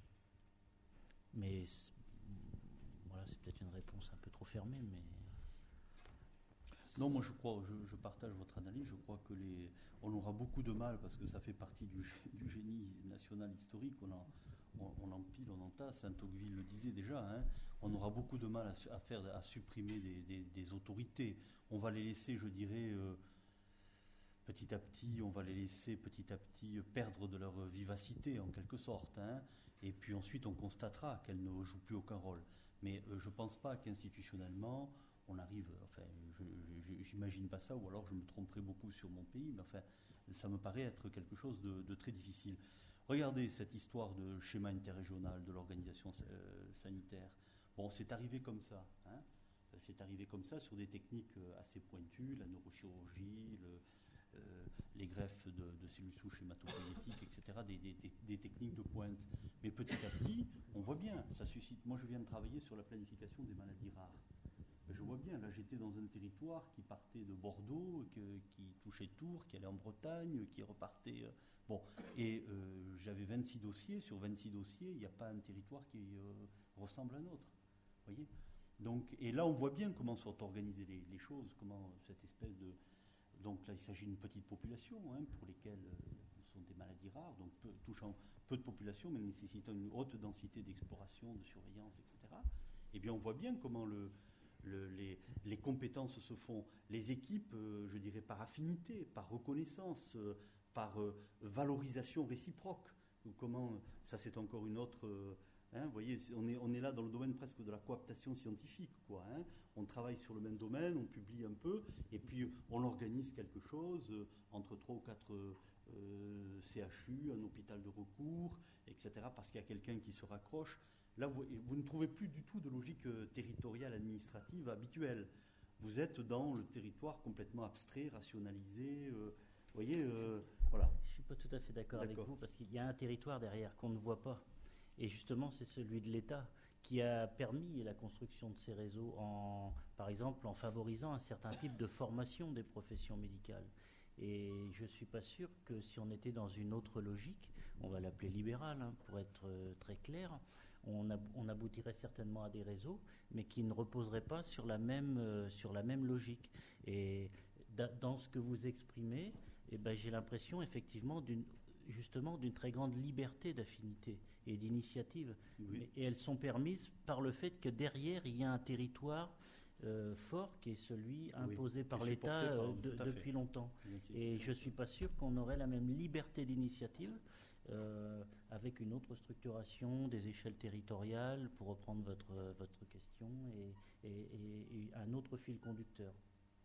Mais voilà, c'est peut-être une réponse un peu trop fermée, mais... Non, moi je crois, je, je partage votre analyse, je crois que les, on aura beaucoup de mal, parce que ça fait partie du, du génie national historique, on en, on, on empile, on entasse, Saint-Tocqueville le disait déjà, hein, on aura beaucoup de mal à, à, faire, à supprimer des, des, des autorités. On va les laisser, je dirais, euh, petit à petit, on va les laisser petit à petit perdre de leur vivacité, en quelque sorte, hein, et puis ensuite on constatera qu'elles ne jouent plus aucun rôle. Mais euh, je ne pense pas qu'institutionnellement, on arrive, enfin, je, je, j'imagine pas ça, ou alors je me tromperai beaucoup sur mon pays, mais enfin, ça me paraît être quelque chose de, de très difficile. Regardez cette histoire de schéma interrégional de l'organisation euh, sanitaire. Bon, c'est arrivé comme ça, hein. C'est arrivé comme ça sur des techniques assez pointues, la neurochirurgie, le, euh, les greffes de, de cellules souches hématopoïétiques, et cetera, des, des, des techniques de pointe. Mais petit à petit, on voit bien, ça suscite. Moi, je viens de travailler sur la planification des maladies rares. Je vois bien, là, j'étais dans un territoire qui partait de Bordeaux, que, qui touchait Tours, qui allait en Bretagne, qui repartait. Euh, bon, et euh, j'avais vingt-six dossiers. Sur vingt-six dossiers, il n'y a pas un territoire qui euh, ressemble à un autre. Vous voyez ? Donc, et là, on voit bien comment sont organisées les, les choses, comment cette espèce de. Donc là, il s'agit d'une petite population, hein, pour lesquelles euh, sont des maladies rares, donc peu, touchant peu de population, mais nécessitant une haute densité d'exploration, de surveillance, et cetera. Eh bien, on voit bien comment le. Le, les, les compétences se font, les équipes, euh, je dirais, par affinité, par reconnaissance, euh, par euh, valorisation réciproque. Ou comment, ça c'est encore une autre... Euh, hein, vous voyez, on est, on est là dans le domaine presque de la cooptation scientifique, quoi. Hein. On travaille sur le même domaine, on publie un peu, et puis on organise quelque chose euh, entre trois ou quatre euh, C H U, un hôpital de recours, et cetera, parce qu'il y a quelqu'un qui se raccroche. Là, vous, vous ne trouvez plus du tout de logique euh, territoriale administrative habituelle. Vous êtes dans le territoire complètement abstrait, rationalisé. Euh, vous voyez, euh, voilà. Je ne suis pas tout à fait d'accord, d'accord avec vous, parce qu'il y a un territoire derrière qu'on ne voit pas. Et justement, c'est celui de l'État qui a permis la construction de ces réseaux, en, par exemple en favorisant un certain type de formation des professions médicales. Et je ne suis pas sûr que si on était dans une autre logique, on va l'appeler libérale, hein, pour être euh, très clair, On, ab- on aboutirait certainement à des réseaux, mais qui ne reposeraient pas sur la même, euh, sur la même logique. Et da- dans ce que vous exprimez, eh ben, j'ai l'impression effectivement d'une, justement d'une très grande liberté d'affinité et d'initiative. Oui. Mais, et elles sont permises par le fait que derrière, il y a un territoire euh, fort qui est celui imposé oui, par est l'État par, euh, de, depuis longtemps. Et je ne suis pas sûr qu'on aurait la même liberté d'initiative Euh, avec une autre structuration des échelles territoriales, pour reprendre votre, votre question, et, et, et, et un autre fil conducteur.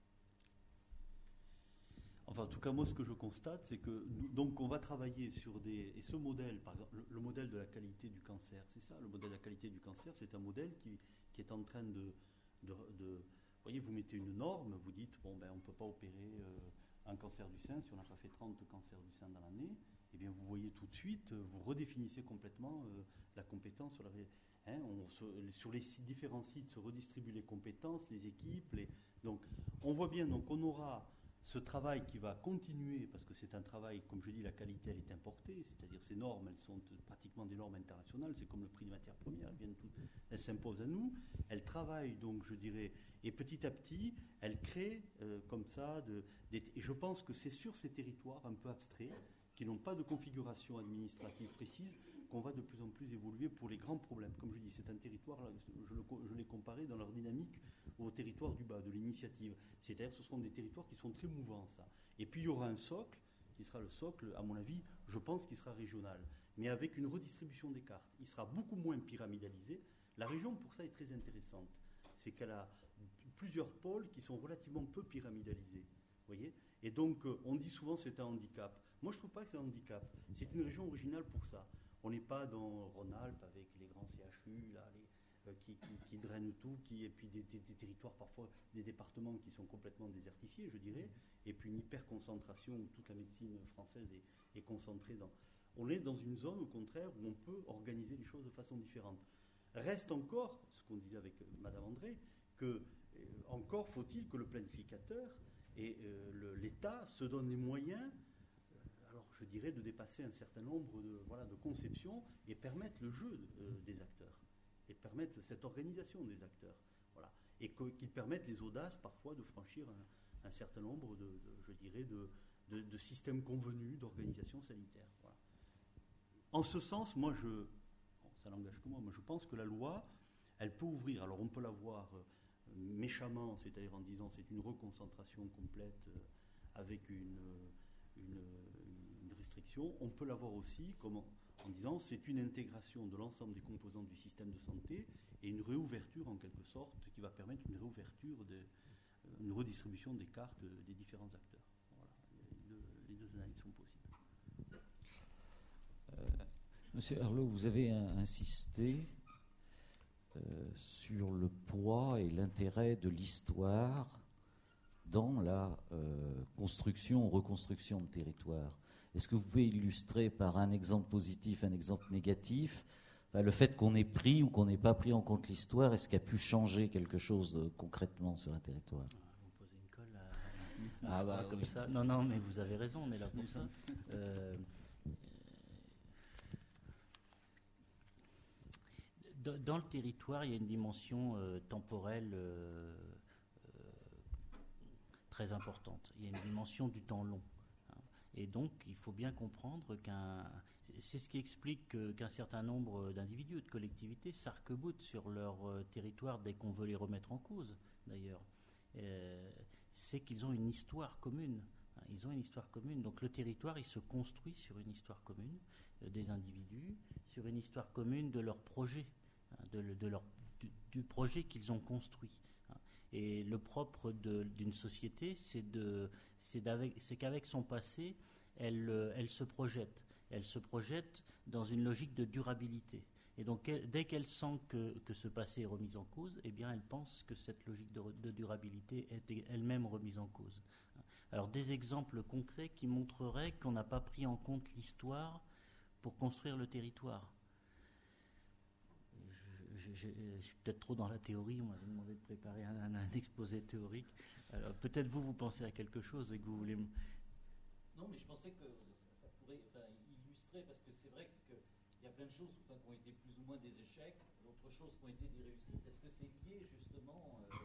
Enfin, en tout cas, moi, ce que je constate, c'est que nous, donc, on va travailler sur des... Et ce modèle, par exemple, le, le modèle de la qualité du cancer, c'est ça, le modèle de la qualité du cancer, c'est un modèle qui, qui est en train de, de, de... Vous voyez, vous mettez une norme, vous dites, bon, ben, on ne peut pas opérer euh, un cancer du sein si on n'a pas fait trente cancers du sein dans l'année. Eh bien, vous voyez tout de suite, vous redéfinissez complètement euh, la compétence sur, la, hein, on se, sur les sites, différents sites se redistribuent les compétences, les équipes. Les, donc, on voit bien, donc, on aura ce travail qui va continuer, parce que c'est un travail, comme je dis, la qualité, elle est importée, c'est-à-dire ces normes, elles sont pratiquement des normes internationales, c'est comme le prix des matières premières, elles, viennent toutes, elles s'imposent à nous, elles travaillent, donc, je dirais, et petit à petit, elles créent euh, comme ça, de, des, et je pense que c'est sur ces territoires un peu abstraits, qui n'ont pas de configuration administrative précise, qu'on va de plus en plus évoluer pour les grands problèmes. Comme je dis, c'est un territoire, je, le, je l'ai comparé dans leur dynamique au territoire du bas, de l'initiative. C'est-à-dire que ce seront des territoires qui sont très mouvants, ça. Et puis il y aura un socle, qui sera le socle, à mon avis, je pense qu'il sera régional, mais avec une redistribution des cartes. Il sera beaucoup moins pyramidalisé. La région, pour ça, est très intéressante. C'est qu'elle a plusieurs pôles qui sont relativement peu pyramidalisés. voyez. Et donc, euh, on dit souvent c'est un handicap. Moi, je ne trouve pas que c'est un handicap. C'est une région originale pour ça. On n'est pas dans Rhône-Alpes avec les grands C H U, là, les, euh, qui, qui, qui drainent tout, qui, et puis des, des, des territoires, parfois des départements qui sont complètement désertifiés, je dirais, et puis une hyper-concentration où toute la médecine française est, est concentrée dans... On est dans une zone, au contraire, où on peut organiser les choses de façon différente. Reste encore, ce qu'on disait avec Madame André, que euh, encore faut-il que le planificateur et euh, le, l'État se donnent les moyens, euh, alors je dirais, de dépasser un certain nombre de, voilà, de conceptions et permettre le jeu euh, des acteurs, et permettre cette organisation des acteurs, voilà, et que, qu'ils permettent les audaces parfois de franchir un, un certain nombre de, de je dirais, de, de, de systèmes convenus d'organisation sanitaire. Voilà. En ce sens, moi je, bon, ça n'engage que moi, mais je pense que la loi, elle peut ouvrir, alors on peut la voir euh, méchamment, c'est-à-dire en disant c'est une reconcentration complète euh, avec une, une, une restriction, on peut la voir aussi comme en, en disant c'est une intégration de l'ensemble des composantes du système de santé et une réouverture en quelque sorte qui va permettre une réouverture, de, une redistribution des cartes des différents acteurs. Voilà. Les, deux, les deux analyses sont possibles. Euh, Monsieur Herlot, vous avez insisté euh, sur le poids et l'intérêt de l'histoire dans la euh, construction ou reconstruction de territoire. Est-ce que vous pouvez illustrer par un exemple positif, un exemple négatif, bah, le fait qu'on ait pris ou qu'on n'ait pas pris en compte l'histoire, est-ce qu'il a pu changer quelque chose euh, concrètement sur un territoire? Vous posez une colle à, à ah bah, comme oui. ça. Non, non, mais vous avez raison, on est là pour ça. Euh, dans le territoire, il y a une dimension euh, temporelle euh, euh, très importante. Il y a une dimension du temps long. Et donc, il faut bien comprendre qu'un... C'est ce qui explique que, qu'un certain nombre d'individus ou de collectivités s'arc-boutent sur leur euh, territoire dès qu'on veut les remettre en cause, d'ailleurs. Euh, c'est qu'ils ont une histoire commune. Hein, ils ont une histoire commune. Donc, le territoire, il se construit sur une histoire commune euh, des individus, sur une histoire commune de leur projet, hein, de, de leur, du, du projet qu'ils ont construit. Hein. Et le propre de, d'une société, c'est, de, c'est, c'est qu'avec son passé, elle, elle se projette. Elle se projette dans une logique de durabilité. Et donc, elle, dès qu'elle sent que, que ce passé est remis en cause, eh bien, elle pense que cette logique de, de durabilité est elle-même remise en cause. Alors, des exemples concrets qui montreraient qu'on n'a pas pris en compte l'histoire pour construire le territoire. Je, je, je suis peut-être trop dans la théorie, on m'avait demandé de préparer un, un, un exposé théorique. Alors, peut-être vous, vous pensez à quelque chose et que vous voulez... M- non, mais je pensais que ça, ça pourrait enfin, illustrer, parce que c'est vrai qu'il y a plein de choses enfin, qui ont été plus ou moins des échecs, d'autres choses qui ont été des réussites. Est-ce que c'est lié justement euh,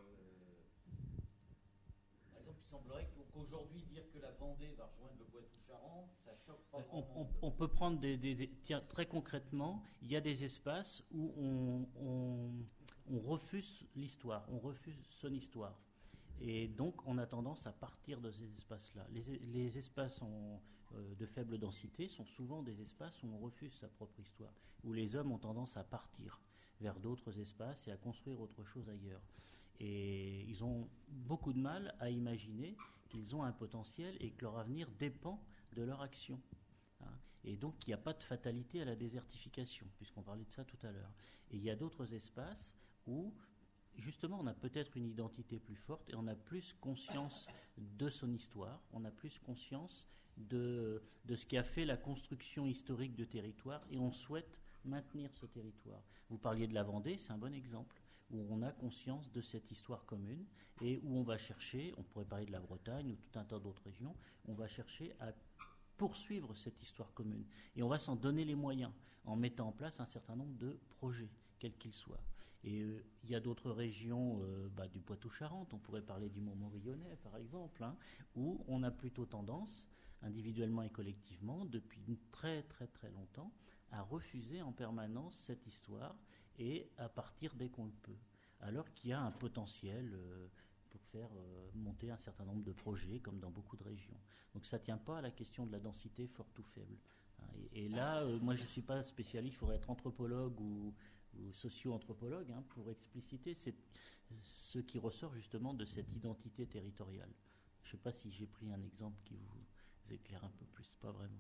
par exemple, il semblerait qu'aujourd'hui, dire que la Vendée va rejoindre le Poitou-Charentes, ça choque pas on, vraiment. On, on peut prendre des, des, des... Tiens, très concrètement, il y a des espaces où on, on, on refuse l'histoire, on refuse son histoire. Et donc, on a tendance à partir de ces espaces-là. Les, les espaces en, euh, de faible densité sont souvent des espaces où on refuse sa propre histoire, où les hommes ont tendance à partir vers d'autres espaces et à construire autre chose ailleurs. Et ils ont beaucoup de mal à imaginer qu'ils ont un potentiel et que leur avenir dépend de leur action. Hein. Et donc, il n'y a pas de fatalité à la désertification, puisqu'on parlait de ça tout à l'heure. Et il y a d'autres espaces où... Justement, on a peut-être une identité plus forte et on a plus conscience de son histoire, on a plus conscience de, de ce qui a fait la construction historique de territoire et on souhaite maintenir ce territoire. Vous parliez de la Vendée, c'est un bon exemple, où on a conscience de cette histoire commune et où on va chercher, on pourrait parler de la Bretagne ou tout un tas d'autres régions, on va chercher à poursuivre cette histoire commune. Et on va s'en donner les moyens en mettant en place un certain nombre de projets, quels qu'ils soient. Et il euh, y a d'autres régions euh, bah, du Poitou-Charentes, on pourrait parler du Mont-Morillonnais par exemple, hein, où on a plutôt tendance, individuellement et collectivement, depuis très très très longtemps, à refuser en permanence cette histoire et à partir dès qu'on le peut. Alors qu'il y a un potentiel euh, pour faire euh, monter un certain nombre de projets, comme dans beaucoup de régions. Donc ça ne tient pas à la question de la densité forte ou faible. Hein, et, et là, euh, moi je ne suis pas spécialiste, il faudrait être anthropologue ou... ou socio-anthropologue, hein, pour expliciter c'est ce qui ressort justement de cette identité territoriale. Je ne sais pas si j'ai pris un exemple qui vous éclaire un peu plus, pas vraiment.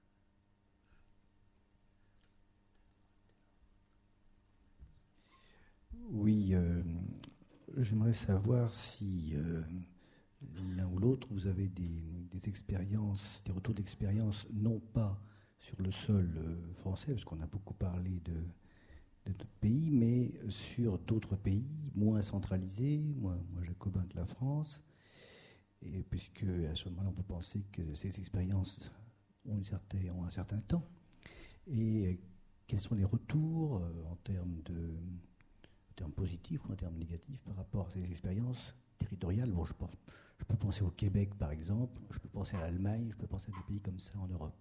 Oui, euh, j'aimerais savoir si euh, l'un ou l'autre, vous avez des, des expériences, des retours d'expérience, non pas sur le sol euh, français, parce qu'on a beaucoup parlé de, de notre pays, mais sur d'autres pays moins centralisés, moins, moins jacobins que la France, et puisque à ce moment-là, on peut penser que ces expériences ont, une certaine, ont un certain temps. Et euh, quels sont les retours euh, en termes de... en termes positifs ou en termes négatifs par rapport à ces expériences territoriales? Bon, je, pense, je peux penser au Québec, par exemple, je peux penser à l'Allemagne, je peux penser à des pays comme ça en Europe.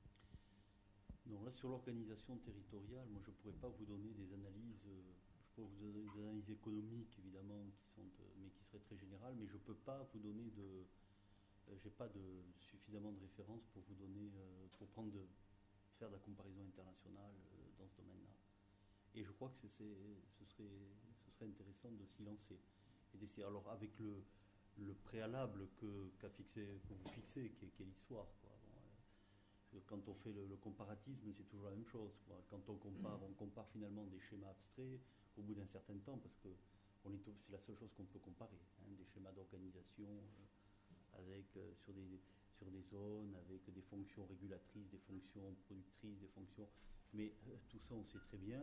Non, là, sur l'organisation territoriale, moi, je ne pourrais pas vous donner des analyses, euh, je pourrais vous donner des analyses économiques, évidemment, qui sont, euh, mais qui seraient très générales, mais je ne peux pas vous donner de... Euh, j'ai pas de, suffisamment de références pour vous donner, euh, pour prendre de, faire de la comparaison internationale euh, dans ce domaine-là. Et je crois que c'est, ce, serait, ce serait intéressant de s'y lancer. Et d'essayer, alors avec le, le préalable que, qu'a fixé, que vous fixez, qui est, qui est l'histoire. Quoi. Bon, euh, quand on fait le, le comparatisme, c'est toujours la même chose. Quoi. Quand on compare, on compare finalement des schémas abstraits au bout d'un certain temps, parce que on est, c'est la seule chose qu'on peut comparer. Hein, des schémas d'organisation euh, avec, euh, sur, des, sur des zones, avec des fonctions régulatrices, des fonctions productrices, des fonctions... Mais euh, tout ça, on sait très bien.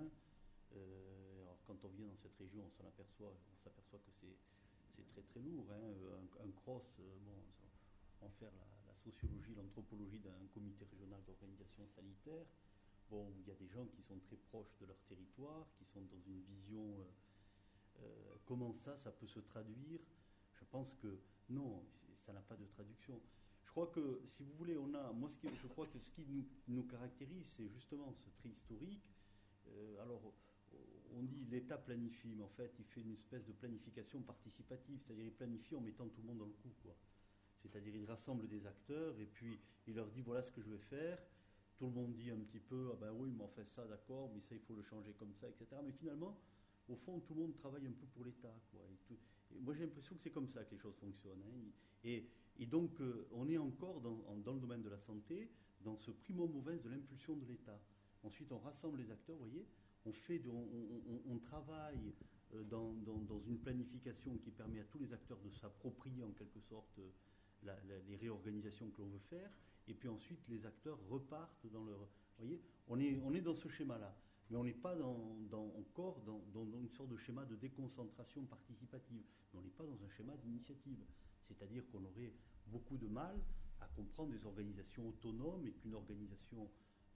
Euh, alors quand on vient dans cette région, on s'en aperçoit, on s'aperçoit que c'est, c'est très très lourd. Hein. Un, un cross, euh, bon, en faire la, la sociologie, l'anthropologie d'un comité régional d'organisation sanitaire. Bon, il y a des gens qui sont très proches de leur territoire, qui sont dans une vision. Euh, euh, comment ça, ça peut se traduire? Je pense que non, ça n'a pas de traduction. Je crois que, si vous voulez, on a. Moi, ce qui, je crois que ce qui nous, nous caractérise, c'est justement ce trait historique. Euh, alors. On dit l'État planifie, mais en fait, il fait une espèce de planification participative, c'est-à-dire il planifie en mettant tout le monde dans le coup, quoi. C'est-à-dire il rassemble des acteurs et puis il leur dit voilà ce que je vais faire. Tout le monde dit un petit peu ah ben oui, mais on fait ça, d'accord, mais ça il faut le changer comme ça, et cetera. Mais finalement, au fond, tout le monde travaille un peu pour l'État, quoi. Et tout, et moi, j'ai l'impression que c'est comme ça que les choses fonctionnent. Hein. Et, et donc, euh, on est encore dans, en, dans le domaine de la santé, dans ce primo movens de l'impulsion de l'État. Ensuite, on rassemble les acteurs, vous voyez. On, fait de, on, on, on travaille dans, dans, dans une planification qui permet à tous les acteurs de s'approprier en quelque sorte la, la, les réorganisations que l'on veut faire. Et puis ensuite, les acteurs repartent dans leur... Vous voyez, on est, on est dans ce schéma-là. Mais on n'est pas dans, dans, encore dans, dans, dans une sorte de schéma de déconcentration participative. Mais on n'est pas dans un schéma d'initiative. C'est-à-dire qu'on aurait beaucoup de mal à comprendre des organisations autonomes et qu'une organisation...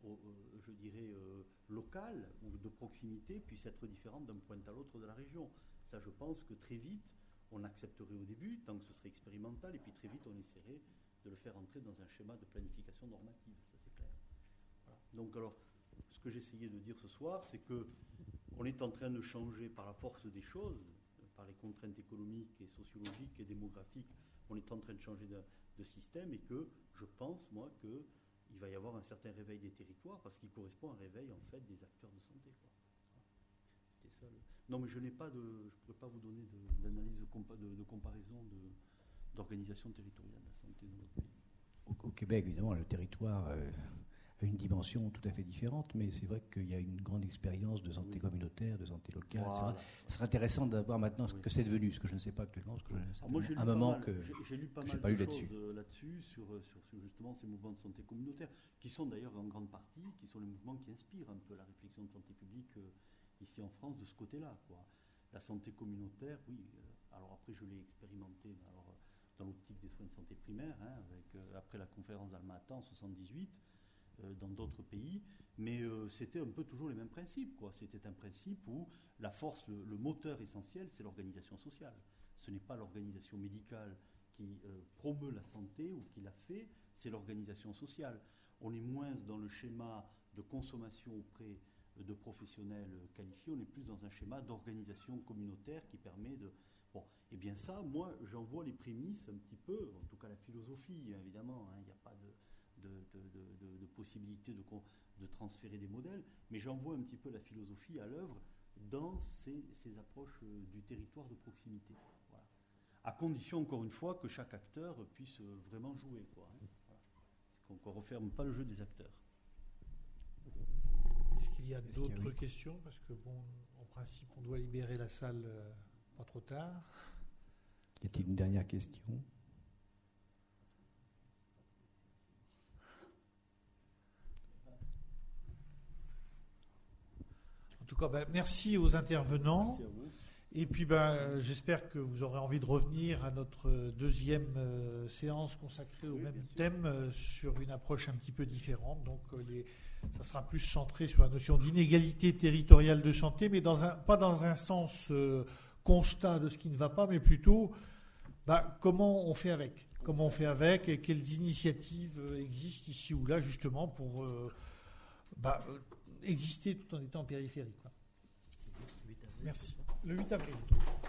je dirais, euh, locale ou de proximité puisse être différente d'un point à l'autre de la région. Ça, je pense que très vite, on accepterait au début, tant que ce serait expérimental, et puis très vite, on essaierait de le faire entrer dans un schéma de planification normative. Ça, c'est clair. Voilà. Donc, alors, ce que j'essayais de dire ce soir, c'est que on est en train de changer par la force des choses, par les contraintes économiques et sociologiques et démographiques, on est en train de changer de, de système et que je pense, moi, que il va y avoir un certain réveil des territoires parce qu'il correspond à un réveil en fait des acteurs de santé. Quoi. C'était ça. Le... Non, mais je n'ai pas de, je ne pourrais pas vous donner de, d'analyse de, compa, de, de comparaison de, d'organisation territoriale de la santé dans notre pays. Au, au Québec, évidemment, le territoire euh, a une dimension tout à fait différente, mais c'est vrai qu'il y a une grande expérience de santé oui. communautaire, de santé locale, voilà. et cetera. Ce serait intéressant d'avoir maintenant ce oui. que c'est devenu, ce que je ne sais pas actuellement, ce que je ne sais moi, j'ai un moment mal, que j'ai, j'ai lu pas que mal pas de lu là-dessus. choses là-dessus sur, sur, sur justement ces mouvements de santé communautaire, qui sont d'ailleurs en grande partie, qui sont les mouvements qui inspirent un peu la réflexion de santé publique euh, ici en France de ce côté-là, quoi. La santé communautaire, oui. Euh, alors après, je l'ai expérimenté alors, dans l'optique des soins de santé primaire, hein, avec, euh, après la conférence d'Alma-Ata en soixante-dix-huit. Dans d'autres pays, mais euh, c'était un peu toujours les mêmes principes, quoi. C'était un principe où la force, le, le moteur essentiel, c'est l'organisation sociale. Ce n'est pas l'organisation médicale qui euh, promeut la santé ou qui la fait, c'est l'organisation sociale. On est moins dans le schéma de consommation auprès de professionnels qualifiés, on est plus dans un schéma d'organisation communautaire qui permet de... Bon, et bien ça, moi, j'en vois les prémices un petit peu, en tout cas la philosophie, évidemment, il hein, n'y a pas de... De, de, de, de possibilité de, de transférer des modèles, mais j'en vois un petit peu la philosophie à l'œuvre dans ces, ces approches du territoire de proximité. Voilà. à condition, encore une fois, que chaque acteur puisse vraiment jouer, quoi, hein. Voilà. Qu'on ne referme pas le jeu des acteurs. Est-ce qu'il y a Est-ce qu'il y a- d'autres oui. questions? Parce que, bon, en principe, on doit libérer la salle euh, pas trop tard. Y a-t-il une dernière question? En tout cas, ben, merci aux intervenants. Merci à vous. Et puis, ben, euh, j'espère que vous aurez envie de revenir à notre deuxième euh, séance consacrée au Oui, même bien sûr. thème, euh, sur une approche un petit peu différente. Donc, euh, les, ça sera plus centré sur la notion d'inégalité territoriale de santé, mais dans un, pas dans un sens euh, constat de ce qui ne va pas, mais plutôt ben, comment on fait avec. Comment on fait avec et quelles initiatives euh, existent ici ou là, justement, pour euh, ben, euh, exister tout en étant périphérique, quoi. Merci. Le huit avril.